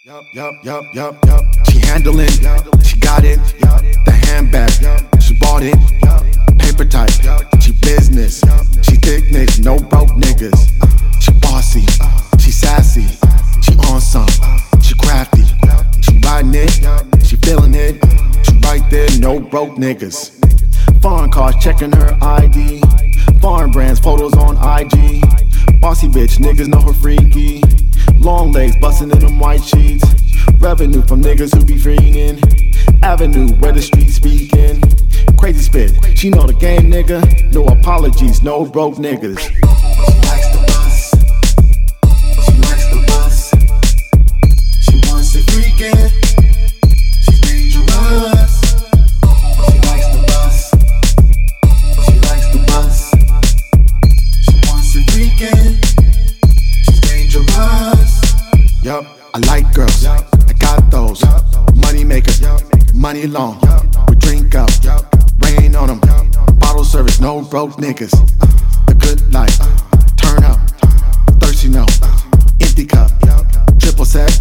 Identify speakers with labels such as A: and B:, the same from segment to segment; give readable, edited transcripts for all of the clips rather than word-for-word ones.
A: Yup. She handling, she got it. The handbag, she bought it. Paper type, she business. She thickness, no broke niggas. She bossy, she sassy. She on some, she crafty. She riding it, she feeling it. She right there, no broke niggas. Foreign cars checking her ID. Foreign brands, photos on IG. Bossy bitch, niggas know her freaky. Long legs bustin' in them white sheets. Revenue from niggas who be freeing. Avenue where the street speaking. Crazy spit, she know the game, nigga. No apologies, no broke niggas.
B: She likes the bus. She likes the bus. She wants it freaking. She's dangerous. She likes the bus. She likes the bus. She wants it freaking. She's dangerous.
A: Yup, I like girls, I got those. Money makers, money long. We drink up, rain on them. Bottle service, no broke niggas. The good life, turn up. Thirsty no, empty cup. Triple sex,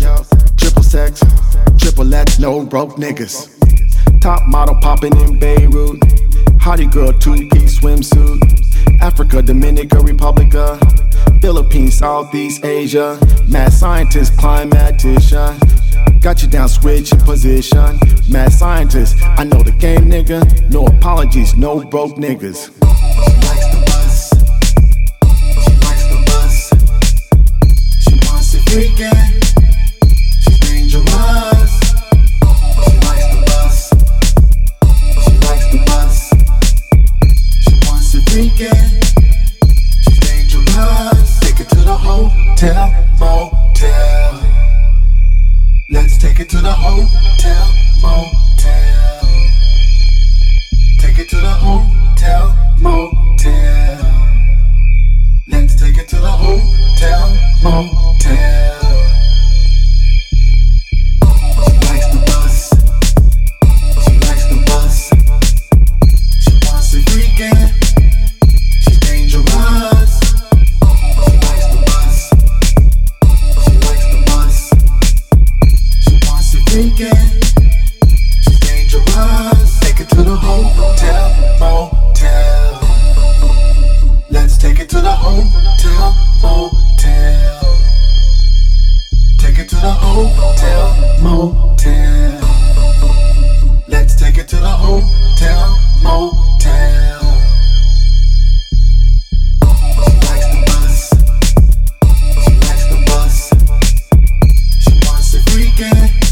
A: triple X, no broke niggas. Top model popping in Beirut. Hottie girl, two-piece swimsuit. Africa, Dominica, Republica. Philippines, Southeast Asia. Mad scientist, climatician. Got you down, switching position. Mad scientist, I know the game, nigga. No apologies, no broke niggas.
B: She likes the bus. She likes the bus. She wants it freaking. She's dangerous. She likes the bus. She likes the bus. She wants it freaking. She's dangerous. Take it to the hotel, motel. Let's take it to the hotel, motel. Take it to the hotel, motel. Let's take it to the hotel, motel. She likes the bus. She likes the bus. She wants it freaking. She's dangerous. She likes the bus. She likes the bus. She wants it freaking. She's dangerous. Take it to the hotel, motel. Let's take it to the hotel, motel. Take it to the hotel, motel. Let's take it to the hotel, motel. She likes the bus. She likes the bus. She wants it freaking.